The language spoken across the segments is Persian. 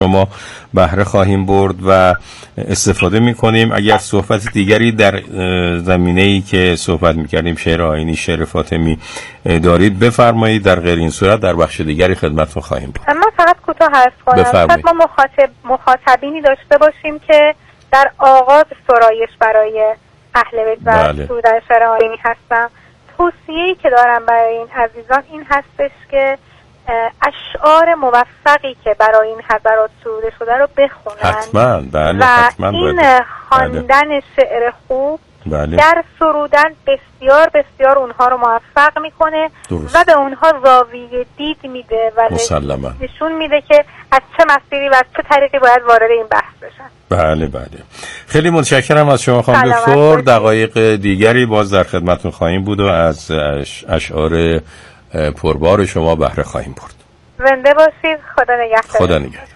شما بهره خواهیم برد و استفاده میکنیم. اگر صحبت دیگری در زمینه‌ای که صحبت میکردیم، شعر آیینی، شعر فاطمی دارید بفرمایید، در غیر این صورت در بخش دیگری خدمتتون خواهیم بود. من فقط کوتاه عرض کنم، شاید ما مخاطبینی داشته باشیم که در آغاز سرایش برای اهل بیت و در شعر آیینی هستم. توصیه‌ای که دارم برای این عزیزان این هستش که اشعار موفقی که برای این حضرات سروده شده رو بخونن. حتما. بله. و حتما این خواندن شعر خوب در سرودن بسیار بسیار اونها رو موفق میکنه و به اونها زاویه دید میده و نشون میده که از چه مسیری و از چه طریقی باید وارد این بحث بشن. بله بله. خیلی متشکرم از شما خانم دکتر. دقایق دیگری باز در خدمتتون خواهیم بود و از اشعار پربار شما بهره خواهیم برد. زنده باشید. خدا نگهدار. خدا نگهدار.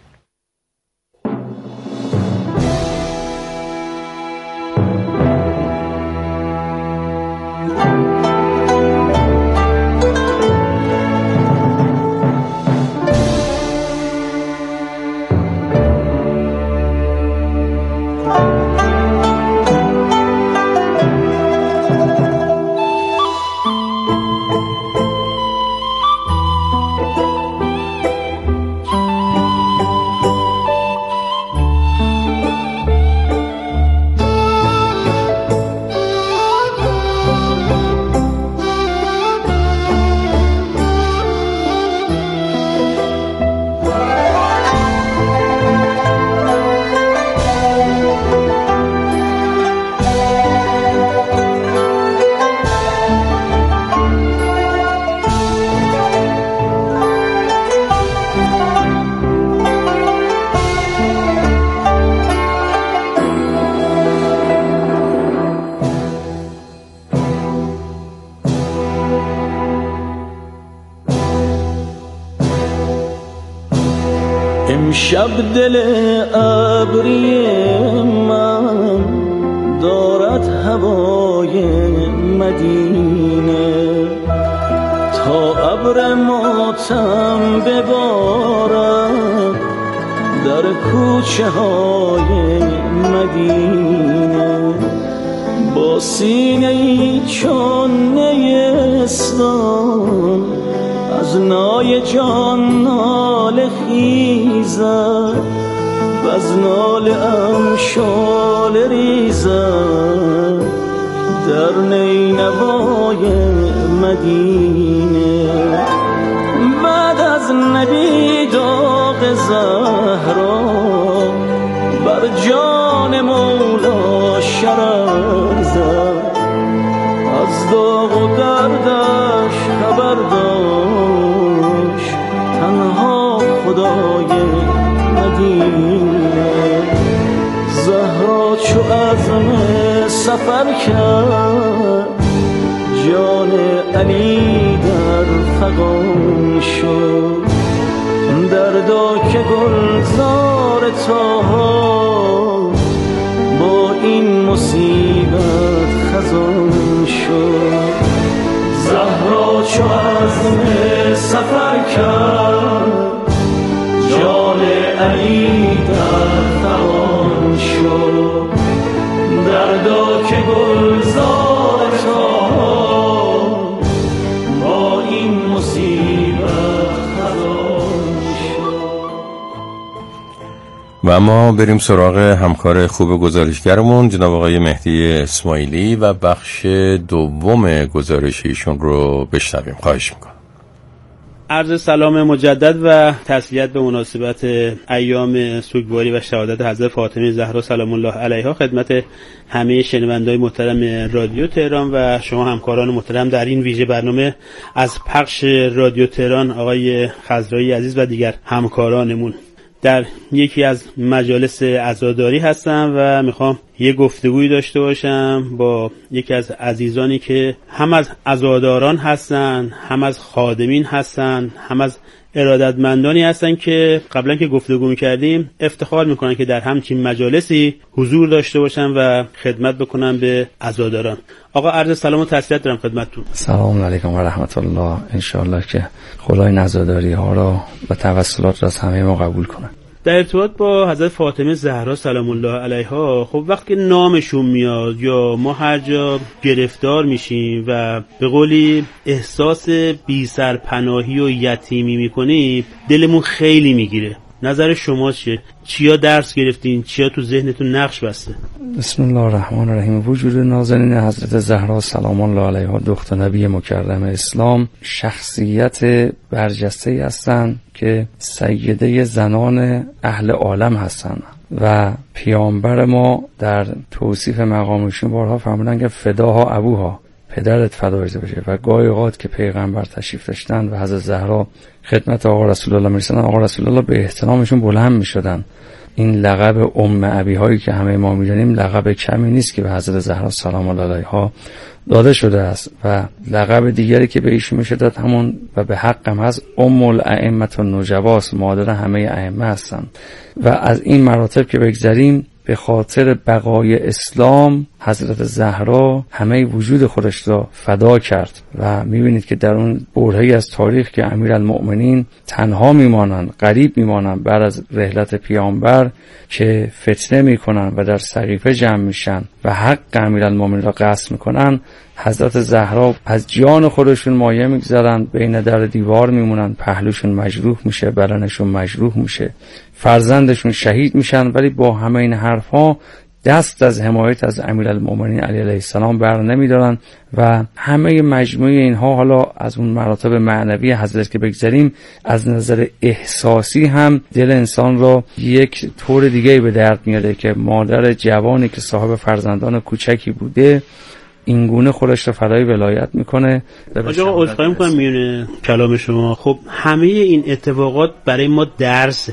امشب دل ابری من دارد هوای مدینه، تا ابر ماتم ببارد در کوچه های مدینه. با سینه ای چون نیستان از نای جان ناله خیزد و از ناله ام شاله ریزد در نینوای مدینه. بعد از نبی داغ زهرا بر جان مولا شرر زد، از داغ و دردش خبر داشت تنها خدای مدینه. زهرا چو عزم سفر کرد جان علی در فغان شد، دردا که گلزار طاها با این مصیبت خزان شد. زهرا چو عزم سفر کرد جان علی در فغان شد، دردا که گلزار طاها با این مصیبت خزان شد. و ما بریم سراغ همکار خوب گزارشگرمون جناب آقای مهدی اسماعیلی و بخش دوم گزارش ایشون رو بشنویم. خواهش میکنم. عرض سلام مجدد و تسلیت به مناسبت ایام سوگواری و شهادت حضرت فاطمه زهرا سلام الله علیها خدمت همه شنوندگان محترم رادیو تهران و شما همکاران محترم در این ویژه برنامه از پخش رادیو تهران، آقای خضرایی عزیز و دیگر همکارانمون. در یکی از مجالس عزاداری هستم و میخوام یه گفتگوی داشته باشم با یکی از عزیزانی که هم از عزاداران هستن، هم از خادمین هستن، هم از ارادتمندانی هستن که قبلا که گفتگو میکردیم افتخار میکنن که در همچین مجالسی حضور داشته باشن و خدمت بکنن به عزاداران. آقا عرض سلام و تسلیت دارم خدمتتون. سلام علیکم و رحمت الله. انشاءالله که خدای عزاداری ها را و توسلات را از همه ما قبول کنه. در ارتباط با حضرت فاطمه زهرا سلام الله علیها، خب وقتی نامشون میاد یا ما هر جا گرفتار میشیم و به قولی احساس بی سرپناهی و یتیمی میکنیم، دلمون خیلی میگیره. نظر شما چیه؟ چیا درس گرفتین؟ چیا تو ذهنتون نقش بسته؟ بسم الله الرحمن الرحیم. وجود نازنین حضرت زهرا سلام الله علیها دختر نبی مکرم اسلام شخصیت برجسته هستند که سیده زنان اهل عالم هستند و پیامبر ما در توصیف مقامشون بارها فرمودن که فداها ابوها، پدرت فدایت بشه. و گاهی اوقات که پیغمبر تشریف داشتن و حضرت زهرا خدمت آقا رسول الله میرسن، آقا رسول الله به احترامشون بلند میشدن. این لقب ام ابی هایی که همه ما میدونیم لقب کمی نیست که به حضرت زهرا سلام الله علیها داده شده است و لقب دیگری که به ایشون میشه داد همون و به حقم هست ام الائمه النجباست، مادر همه ائمه هستن. و از این مراتب که بگذریم، به خاطر بقای اسلام حضرت زهرا همه وجود خودش را فدا کرد و میبینید که در اون برهه‌ای از تاریخ که امیرالمؤمنین تنها میمانند، غریب میمانند بعد از رحلت پیامبر که فتنه میکنن و در سقیفه جمع میشن و حق امیرالمؤمنین را غصب میکنن، حضرت زهرا از جان خودشون مایه میگذارن، بین در دیوار میمونن، پهلوشون مجروح میشه، بدنشون مجروح میشه، فرزندشون شهید میشن، ولی با همه این حرفا دست از حمایت از امیرالمؤمنین علی علیه السلام بر نمیدارن و همه مجموعه اینها، حالا از اون مراتب معنوی حضرت که بگذاریم، از نظر احساسی هم دل انسان را یک طور دیگه به درد میاره که مادر جوانی که صاحب فرزندان کوچکی بوده این گونه خودش رو فدای ولایت میکنه. آقا عذرخواهی میکنم میونه کلام شما. خب همه این اتفاقات برای ما درس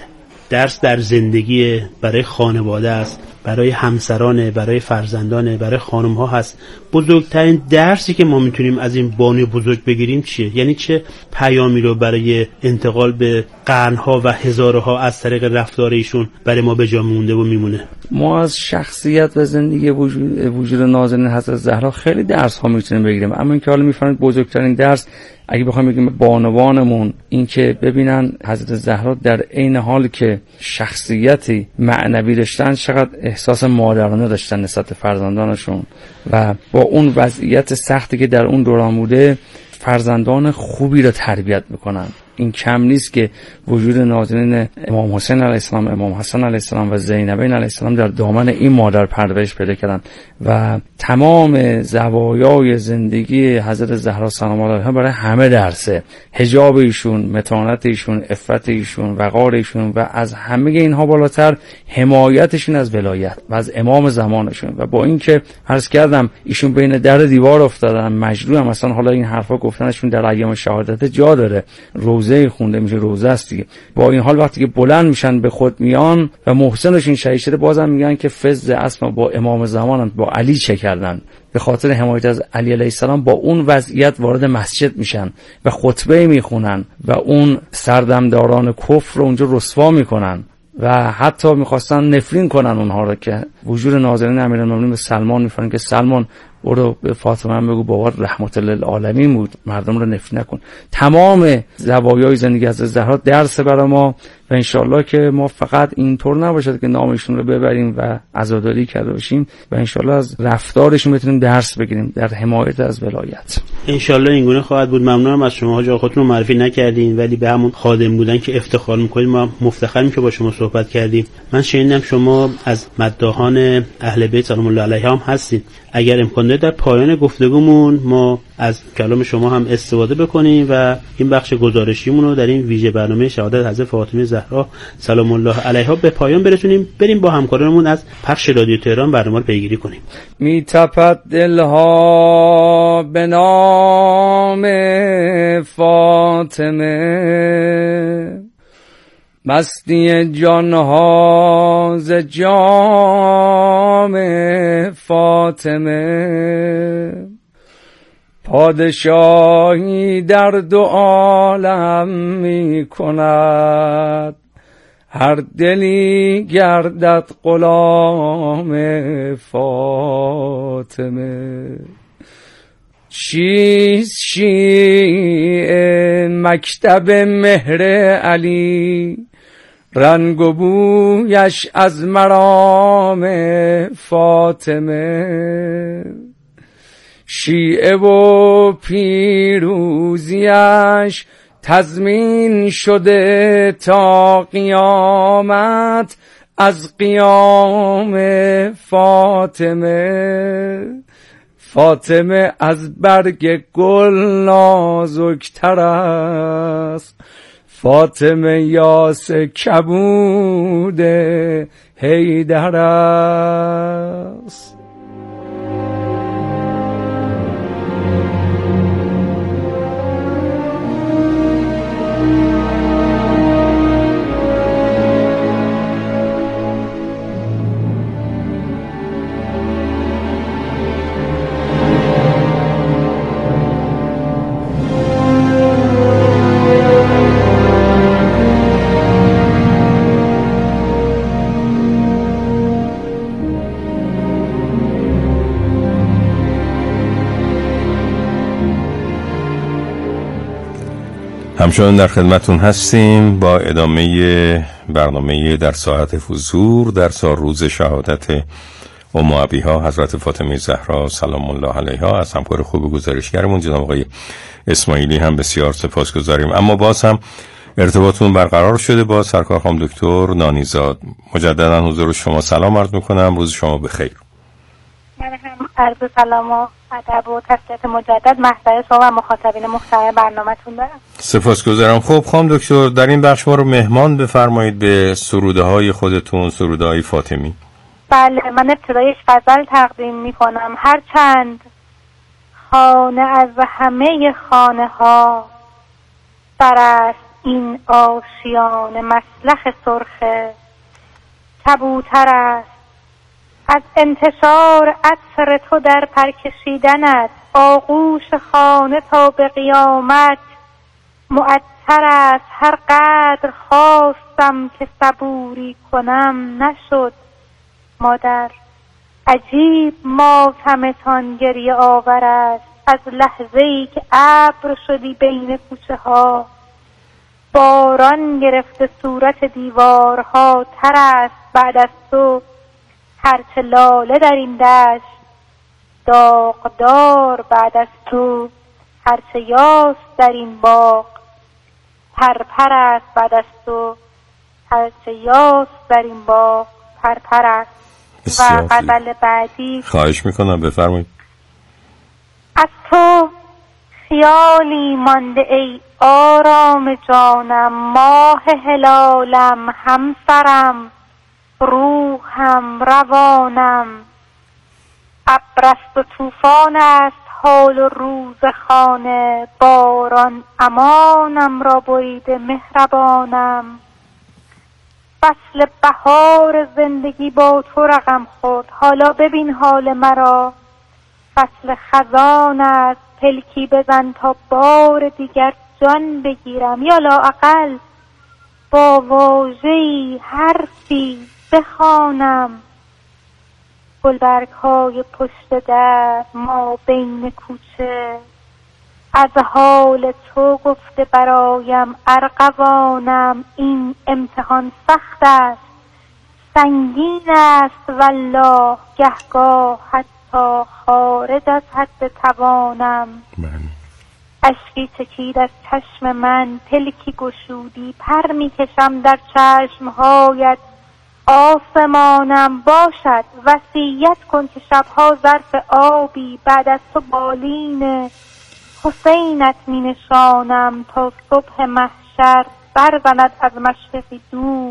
در زندگی، برای خانواده است، برای همسرانه، برای فرزندانه، برای خانم‌ها هست. بزرگترین درسی که ما میتونیم از این بانوی بزرگ بگیریم چیه؟ یعنی چه پیامی رو برای انتقال به قرن‌ها و هزارها از طریق رفتار ایشون برای ما به جا مونده و میمونه؟ ما از شخصیت و زندگی وجود نازنین حضرت زهرا خیلی درس ها میتونیم بگیریم، اما این که حالا میفهمید بزرگترین درس اگه بخوایم بگیم بانوانمون این که ببینن حضرت زهرا در عین حال که شخصیتی معنوی داشتن چقدر احساس مادرانه داشتن نسبت فرزندانشون و با اون وضعیت سختی که در اون دوران بوده فرزندان خوبی رو تربیت میکنن. این کم نیست که وجود نازنین امام حسین علیه السلام، امام حسن علیه السلام و زینبین علیه السلام در دامن این مادر پرورش پیدا کردن و تمام زوایای زندگی حضرت زهرا سلام الله علیها برای همه درسه. حجاب ایشون، متانت ایشون، عفت ایشون، وقار ایشون و از همه اینها بالاتر حمایتشون از ولایت و از امام زمانشون. و با اینکه عرض کردم ایشون بین در دیوار افتادن، مجروح هم مثلا، حالا این حرفا گفتنشون در ایام شهادت جا داره، روزه خونده میشه، روزه است دیگه. با این حال وقتی که بلند میشن به خود میان و محسنشون شهید شده، بازم میگن که فضل اسما با امام زمانند، با علی چه کردن. به خاطر حمایت از علی علیه السلام با اون وضعیت وارد مسجد میشن و خطبه میخونن و اون سردمداران کفر رو اونجا رسوا میکنن و حتی میخواستن نفرین کنن اونها رو که وجود نازنین امیرالمومنین به سلمان میفرمایند که سلمان برو به فاطمه بگو بابا رحمت للعالمین بود، مردم رو نفرین نکن. تمام زوایای زندگی از زهرا درس برای ما و انشالله که ما فقط اینطور نباشد که نامشون رو ببریم و عزاداری کرده باشیم و انشالله از رفتارشون بتونیم درس بگیریم در حمایت از ولایت. انشالله این گونه خواهد بود. ممنونم از شما حاج آقا، خودتون رو معرفی نکردین ولی به همون خادم بودن که افتخار میکنیم. ما مفتخریم که با شما صحبت کردیم. من شنیدم شما از مداحان اهل بیت سلام الله علیهم هستید. اگر امکان داره در پایان گفتگومون ما از کلام شما هم استفاده بکنیم و این بخش گزارشیمون رو در این ویژه برنامه شهادت حضرت فاطمه زهرا سلام الله علیها به پایان برسونیم، بریم با همکارانمون از پخش رادیو تهران برنامه رو پیگیری کنیم. میتپد دلها به نام فاطمه، مستی جانها ز جام فاطمه، پادشاهی در دو عالم می کند، هر دلی گردد غلام فاطمه. چیست شیعه مکتب مهر علی، رنگ و بویش از مرام فاطمه، شیعه و پیروزیش تضمین شده تا قیامت از قیام فاطمه. فاطمه از برگ گل نازکتر است، فاطمه یاس کبود حیدر است. همچنان در خدمتون هستیم با ادامه برنامه در ساعت حضور در روز شهادت ام ابیها حضرت فاطمه زهرا سلام الله علیها. از همکار خوب گزارشگرمون جناب آقای اسماعیلی هم بسیار سپاسگزاریم. اما باز هم ارتباطتون برقرار شده با سرکار خانم دکتر نانیزاد. مجددا حضور شما سلام عرض میکنم، روز شما بخیر. من هم عرض سلام و ادب و تسلیت مجدد محضر شما و مخاطبین محترم برنامه‌تون دارم. سپاسگزارم. خب خانم دکتر، در این بخش ما رو مهمان بفرمایید به سروده های خودتون، سروده های فاطمی. بله، من ابتدایش غزل تقدیم میکنم. هر چند خانه از همه خانه ها، سر است این آشیان مسلخ سرخه، کبوتر است از انتشار عطر تو در پرکشیدنت، آغوش خانه تا به قیامت معطر است. هر قدر خواستم که صبوری کنم نشد مادر، عجیب ماتمتان گریه آور است. از لحظه‌ای که ابر شدی بین کوچه ها، باران گرفته صورت دیوارها، تر است بعد از تو هرچه لاله در این دشت، داغدار بعد از تو هرچه یاس در این باغ، پرپر است بعد از تو هرچه یاس در این باغ، پرپر است. و غزل بعدی خواهش میکنم بفرمایید. از تو خیالی مانده ای آرام جانم، ماه هلالم، همسرم، روحم، روانم. ابر است و طوفان است حال و روز خانه، باران امانم را بریده مهربانم. فصل بهار زندگی با تو رقم خورد، حالا ببین حال مرا. فصل خزان است، پلکی بزن تا بار دیگر جان بگیرم، یا لااقل با واژه‌ای حرفی بخوانم. گلبرگ های پشت در ما بین کوچه، از حال تو گفته برایم ارغوانم. این امتحان سخت است، سنگین است والله، گهگاه حتی خارج از حد توانم. اشکی چکید از چشم من، پلکی گشودی، پر میکشم در چشمهایت آسمانم. باشد وصیت کن که شبها ظرف آبی بعد از تو بالین حسینت می نشانم، تا صبح محشر برزند از مشرقی دور.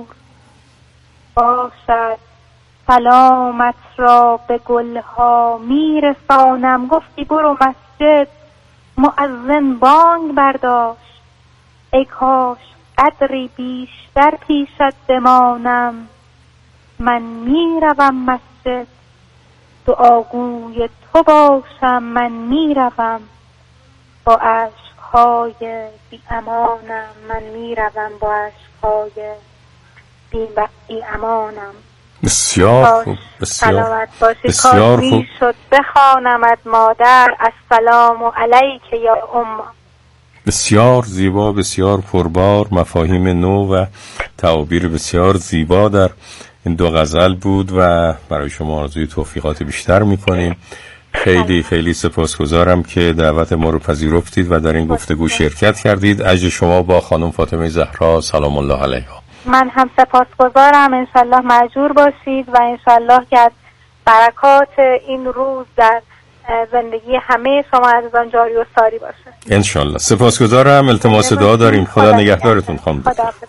باشد سلامت را به گلها می رسانم. گفتی برو مسجد، مؤذن بانگ برداشت، ای کاش قدری بیشتر پیشت بمانم. من می روم مسجد، دعاگوی تو باشم. من می روم با عشقهای بی امانم، من می روم با عشقهای بی امانم. بسیار خوب، سلامت باشی. بسیار خوب شد بخوانمت مادر، السلام علیک یا امه. بسیار زیبا، بسیار پربار، مفاهیم نو و تعابیر بسیار زیبا در این دو غزل بود و برای شما آرزوی توفیقات بیشتر میکنیم. خیلی خیلی سپاسگزارم که دعوت ما رو پذیرفتید و در این گفتگو شرکت کردید. اجر شما با خانم فاطمه زهرا سلام الله علیها. من هم سپاسگزارم. انشالله مأجور باشید و انشالله که از برکات این روز در زندگی همه شما عزیزان جاری و ساری باشه انشالله. سپاسگزارم. التماس دعا داریم. خدا نگهدارتون خانم.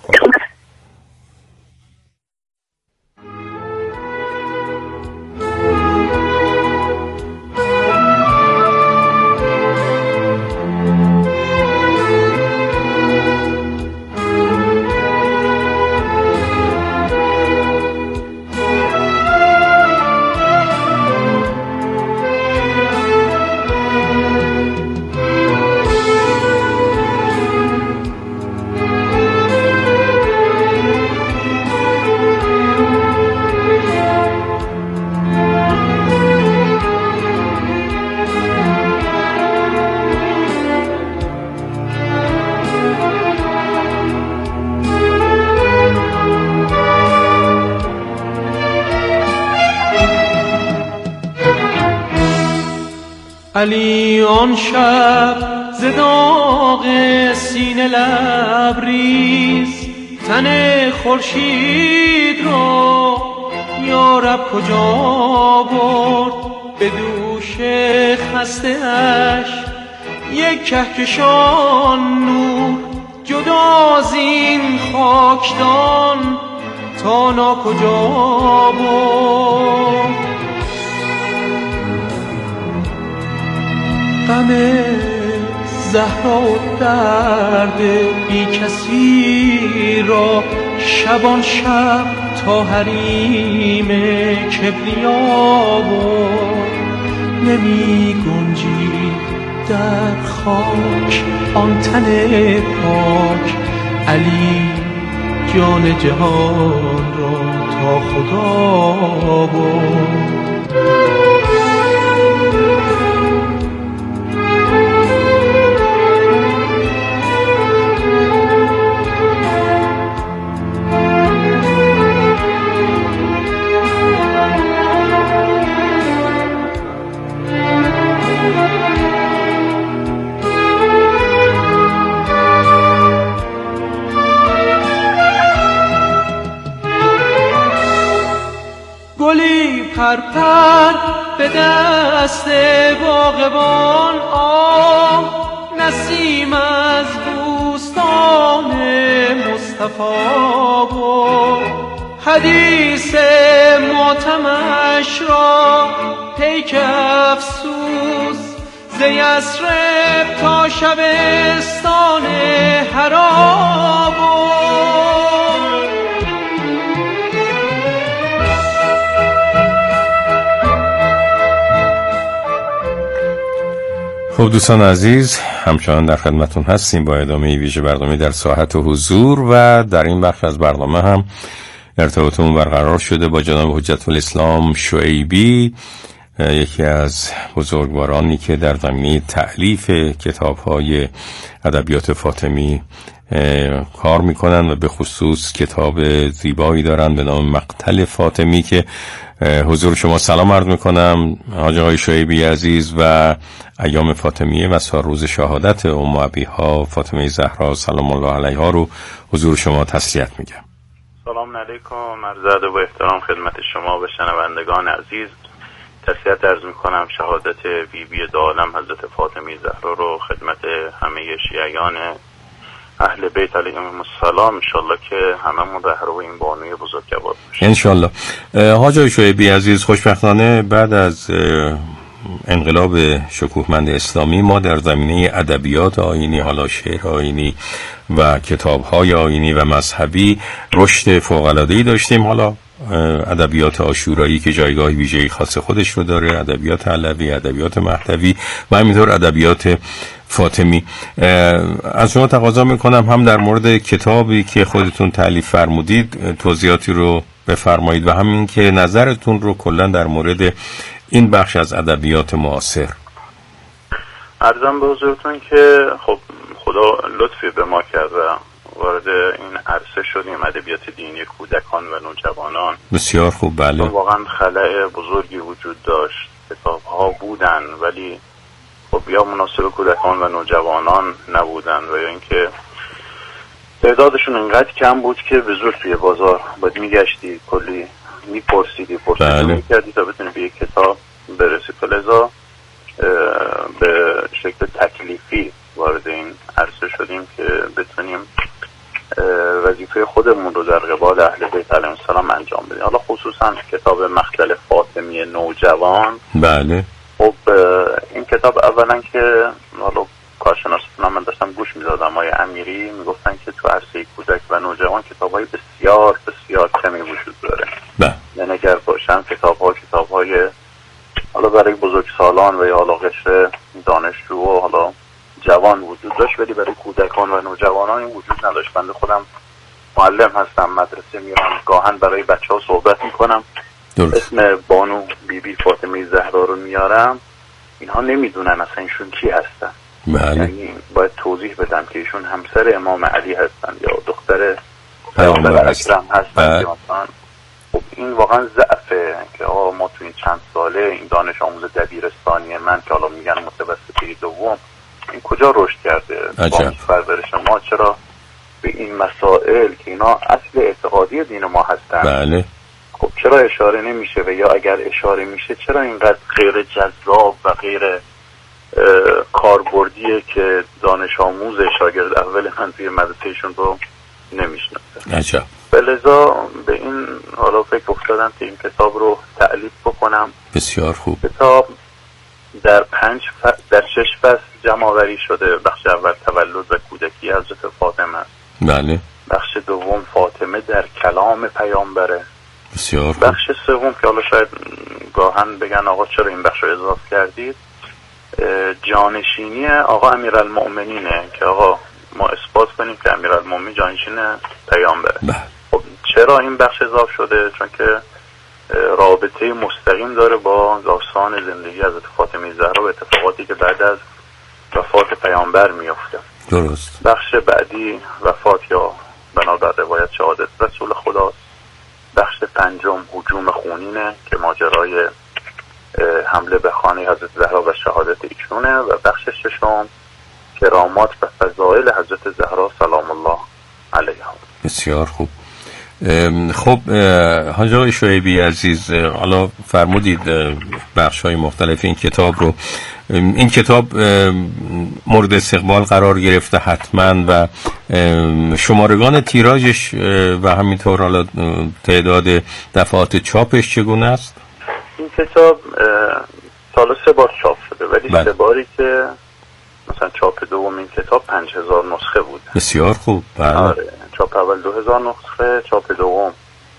علی آن شب ز داغ سینه لبریز تن خورشید را یا رب کجا برد به دوش خسته اش یک کهکشان نور جدا از این خاکدان تا ناکجا برد. غم زهرا و درد بی کسی را شبان شب تا حریم کبریا برد. نمی گنجی در خاک آن تن پاک علی جان جهان را تا خدا برد. گلی پرپر به دست باغبان نسیم از بوستان مصطفی بود. حدیث ماتمش را پیک افسوس ز یثرب تا شبستان حرا بود. خب دوستان عزیز، همچنان در خدمتون هستیم با ادامه ویژه برنامه در ساحت حضور و در این بخش از برنامه هم ارتباطمون برقرار شده با جناب حجت الاسلام شعیبی، یکی از بزرگوارانی که در زمینه تألیف کتاب‌های ادبیات فاطمی کار میکنن و به خصوص کتاب زیبایی دارن به نام مقتل فاطمی که حضور شما سلام عرض میکنم حاج آقای شعیبی عزیز و ایام فاطمیه و سال روز شهادت ام ابیها فاطمه زهرا سلام الله علیها رو حضور شما تسلیت میگم. سلام علیکم، عرض ادب و احترام خدمت شما و شنوندگان عزیز. تسلیت عرض میکنم شهادت بیبی دو عالم حضرت فاطمه زهرا رو خدمت همه شیعیان اهل بیت علیهم السلام. انشالله که هممون رهرو این بانوی بزرگوار باشیم انشالله. حاج آقای شعیبی عزیز، خوشبختانه بعد از انقلاب شکوهمند اسلامی ما در زمینه ادبیات آیینی، حالا شعر آیینی و کتاب‌های آیینی و مذهبی رشد فوق‌العاده‌ای داشتیم. حالا ادبیات عاشورایی که جایگاه ویژه‌ای خاص خودش رو داره، ادبیات علوی، ادبیات مهدوی و همینطور ادبیات فاطمی. از شما تقاضا میکنم هم در مورد کتابی که خودتون تألیف فرمودید توضیحاتی رو بفرمایید و همین که نظرتون رو کلا در مورد این بخش از ادبیات معاصر. عرضم به حضورتون که خب خدا لطفی به ما کرد و وارد این عرصه شدیم، ادبیات دینی کودکان و نوجوانان. بسیار خوب. بله، واقعا خلأ بزرگی وجود داشت، کتاب ها بودن ولی خب یا مناسب کودکان و نوجوانان نبودن و یا اینکه تعدادشون انقدر کم بود که به زور توی بازار باید میگشتی، کلی میپرسیدی میکردی تا بتونی به یک کتاب برسی. فلذا به شکل تکلیفی وارد این عرصه شدیم که بتونیم وظیفه خودمون رو در قبال اهل بیت علیهم السلام انجام بدیم. حالا خصوصا کتاب مختل فاطمی نوجوان. بله. خب این کتاب اولا که حالا کارشناسان من داشتم گوش می‌دادم، آقای امیری میگفتن که تو عرصه کودک و نوجوان کتاب‌های بسیار بسیار کمی وجود داره. یعنی اگر باشن کتاب‌های حالا برای بزرگسالان و یا حالا قشر دانشجو و حالا جوان وجود داشت، ولی برای کودکان و نوجوانان این وجود نداشت. بنده خودم معلم هستم، مدرسه میرم، گاهن برای بچه‌ها صحبت میکنم، اسم بانو بیبی فاطمه زهرا رو میارم، اینها نمیدونن اصلا ایشون کی هستن. یعنی باید توضیح بدم که ایشون همسر امام علی هستن یا دختر پیامبر اکرم هستن. خب این واقعا ضعفه که ما تو این چند ساله این دانش آموز دبیرستانی من که حالا میگن متوسطه دوم، این کجا رشد کرده؟ با پرورش ما چرا به این مسائل که اینا اصل اعتقادی دین ما هستن بله خب چرا اشاره نمیشه؟ و یا اگر اشاره میشه چرا اینقدر غیر جذاب و غیر کاربردیه که دانش آموز شاگرد اول من توی مدرسهشون رو نمیشناسه؟ عجب. لذا به این حالا فکر افتادم که این کتاب رو تألیف بکنم. بسیار خوب. کتاب در 6 فصل جمع آوری شده. بخش اول تولد و کودکی حضرت فاطمه است. بله. بخش دوم فاطمه در کلام پیامبره. بسیار خوب. بخش سوم که حالا شاید گاهن بگن آقا چرا این بخش رو اضافه کردید، جانشینی آقا امیرالمؤمنینه که آقا ما اثبات کنیم که امیرالمؤمنین جانشین پیامبره. خب چرا این بخش اضافه شده؟ چون که رابطه مستقیم داره با داستان زندگی حضرت فاطمه زهرا و اتفاقاتی که بعد از وفات پیامبر میفته. درست. بخش بعدی وفات یا بنابر روایت شهادت رسول خداست. بخش پنجم هجوم خونینه که ماجرای حمله به خانه حضرت زهرا و شهادت ایشونه. و بخش ششم کرامات و فضائل حضرت زهرا سلام الله علیها. بسیار خوب. خب حاج آقای شعیبی عزیز، حالا فرمودید بخش‌های مختلف این کتاب رو، این کتاب مورد استقبال قرار گرفته حتما و شمارگان تیراژش و همینطور حالا تعداد دفعات چاپش چگونه است؟ این کتاب تا 3 بار چاپ شده، ولی 3 باری که مثلا چاپ دوم این کتاب 5000 نسخه بود. بسیار خوب. بله. آره. چاپ اول 2000 نسخه، چاپ دوم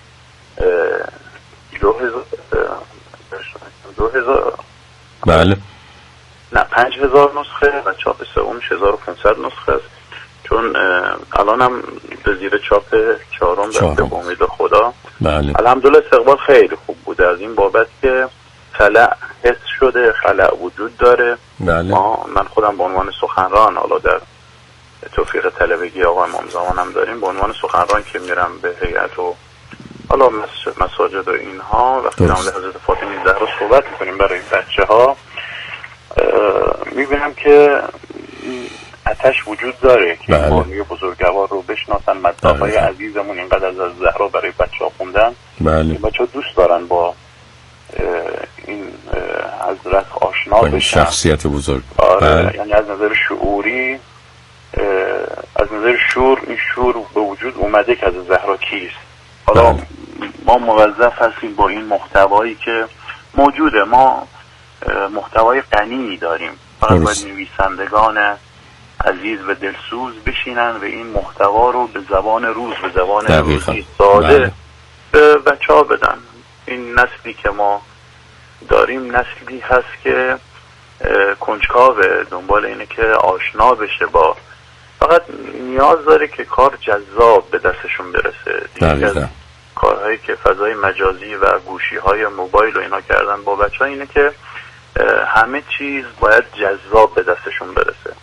2000 بله نه 5000 نسخه و چاپ سومش 1500 نسخه است. چون الانم به زیر چاپ 4 رفته به امید خدا. بله. الحمدلله استقبال خیلی خوب بوده از این بابت که خلأ حس شده، خلأ وجود داره. بله. من خودم به عنوان سخنران حالا در توفیق طلبگی آقا امام زمانم داریم، به عنوان سخنران که میرم به هیئت و حالا مساجد و اینها وقتی در مورد حضرت فاطمه زهرا صحبت میکنیم برای بچه‌ها، میبینم که آتش وجود داره که بانی بزرگوار رو بشناسن. مطلب‌های عزیزمون اینقدر از زهرا برای بچه‌ها خوندن. بله. بچه‌ها دوست دارن با این حضرت آشنا بشن. شخصیت بزرگ. آره. یعنی از نظر شعوری، از نظر شور، این شور به وجود اومده که از زهرا کیست. حالا ما موظف هستیم با این محتوایی که موجوده، ما محتوای غنی داریم، فقط باید نویسندگان عزیز و دلسوز بشینن و این محتوا رو به زبان روز، به زبان روزی ساده به بچه‌ها بدن. این نسلی که ما داریم نسلی هست که کنجکاوه، دنبال اینه که آشنا بشه با، فقط نیاز داره که کار جذاب به دستشون برسه. دیگه کارهایی که فضای مجازی و گوشی‌های موبایل و اینا کردن با بچه‌ها اینه که همه چیز باید جذاب به دستشون برسه.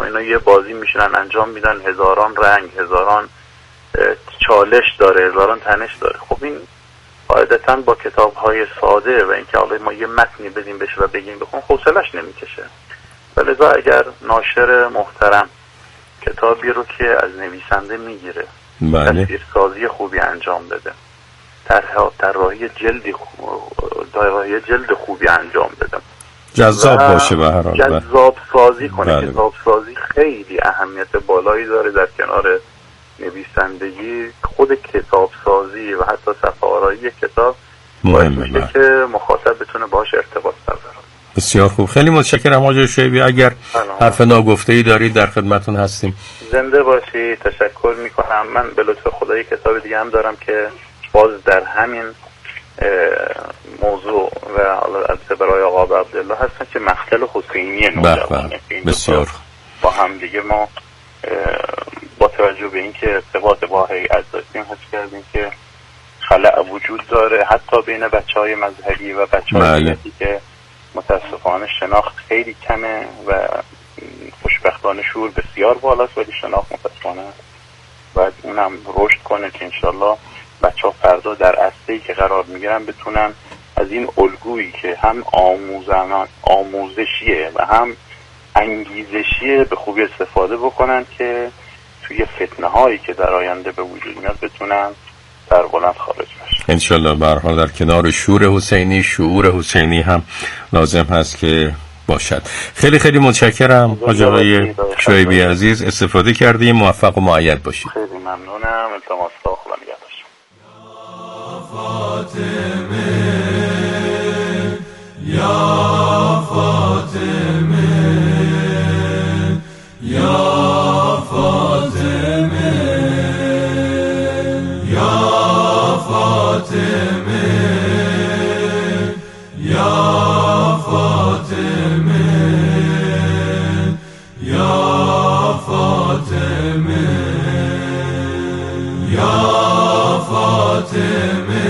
اینا یه بازی میشنن انجام میدن، هزاران رنگ، هزاران چالش داره، هزاران تنش داره. خب این قاعدتا با کتاب‌های ساده و اینکه حالا ما یه متنی بدیم بهش و بگیم بخون حوصله‌اش نمیکشه. ولذا اگر ناشر محترم کتابی رو که از نویسنده میگیره، تصویرسازی خوبی انجام بده، طراحی جلد خوبی انجام بده، جذاب باشه، به هر حال جذاب سازی کنه. کتاب سازی خیلی اهمیت بالایی داره در کنار نویسندگی. خود کتاب سازی و حتی صفحه آرایی کتاب مهمه که مخاطب بتونه باهاش ارتباط برقرار. بسیار خوب، خیلی متشکرم حاج شعیبی. اگر حرف ناگفته‌ای دارید در خدمتتون هستیم. زنده باشی. تشکر میکنم. من به لطف خدا یک کتاب دیگه هم دارم که باز در همین موضوع و البته برای آقا عبدالله هستن که مقتل حسینی نوجوانه. بسیار با هم دیگه ما با توجه به اینکه ارتباط با هیئت داشتیم حس کردیم که خلأ وجود داره حتی بین بچهای مذهبی و بچهای ملتی که متاسفانه شناخت خیلی کمه و خوشبختانه شعور بسیار بالاست، ولی شناخت متاسفانه باید اونم رشد کنه که انشالله بچه ها فردا در عرصه‌ای که قرار میگیرن بتونن از این الگویی که هم آموزشیه و هم انگیزشیه به خوبی استفاده بکنن که توی فتنه هایی که در آینده به وجود میاد بتونن در بلند خارج بشن انشالله. به هر حال در کنار شعور حسینی هم لازم هست که باشد. خیلی خیلی متشکرم حاج آقای شعیبی عزیز، استفاده کردیم. موفق و مؤید باشید. خیلی ممنونم. التماس خدا نگهدارش. یا فاطمه یا فاطمه یا فاطمه یا فاطمه یا فاطمه یا فاطمه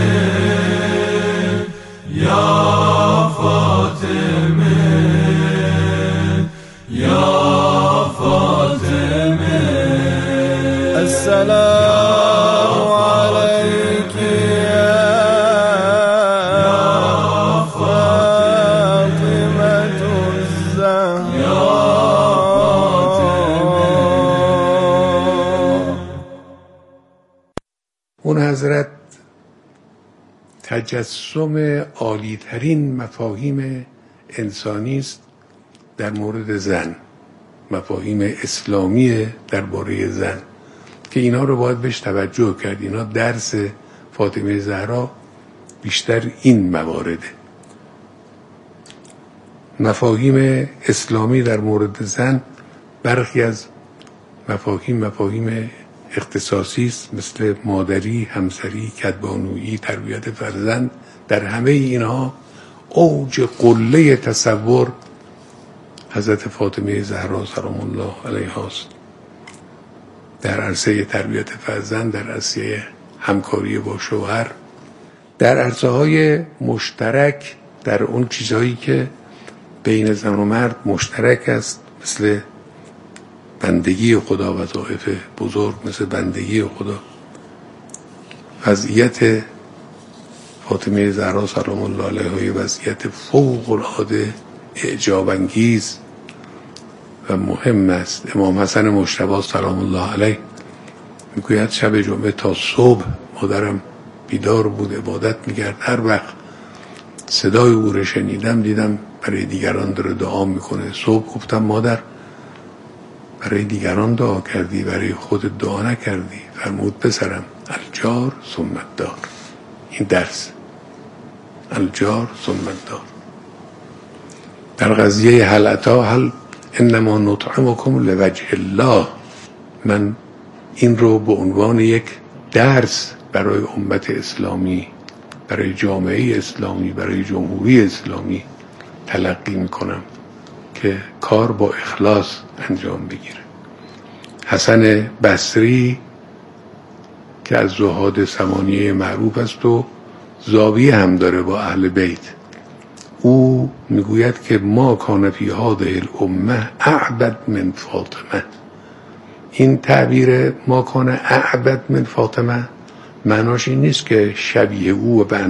یا فاطمه یا فاطمه السلام عليك يا فاطمة الزهراء یا فاطمه. اون حضرت تجسم عالی‌ترین مفاهیم انسانی است در مورد زن، مفاهیم اسلامی درباره زن که اینا رو باید بهش توجه کرد. اینا درس فاطمه زهرا بیشتر این موارده. مفاهیم اسلامی در مورد زن برخی از مفاهیم اختصاصی است، مثل مادری، همسری، کدبانویی، تربیت فرزند. در همه اینها اوج قله تصور حضرت فاطمه زهرا سلام الله علیها است. در عرصه تربیت فرزند، در عرصه همکاری با شوهر، در عرصه‌های مشترک، در اون چیزهایی که بین زن و مرد مشترک است، مثل بندگی خدا، وظایف بزرگ مثل بندگی خدا. وضعیت فاطمه زهرا سلام الله علیها وضعیت فوق العاده اعجاب انگیز و مهم است. امام حسن مجتبی سلام الله علیه میگوید شب جمعه تا صبح مادرم بیدار بود، عبادت میکرد. هر وقت صدای او رو شنیدم دیدم برای دیگران داره دعا میکنه. صبح گفتم مادر برای دیگران دعا کردی، برای خود دعا نکردی. فرمود پسرم الجار ثم الدار. این درس الجار ثم الدار. در قضیه هل اتا هل انما نطعمکم لوجه الله، من این رو به عنوان یک درس برای امت اسلامی، برای جامعه اسلامی، برای جمهوری اسلامی تلقی میکنم که کار با اخلاص انجام بگیره. حسن بصری که از زهاد ثمانیه معروف است و زاویه هم داره با اهل بیت، او میگوید که ما کان فی هذه الامه اعبد من فاطمه. این تعبیر ما کان اعبد من فاطمه معناش این نیست که شبیه او و به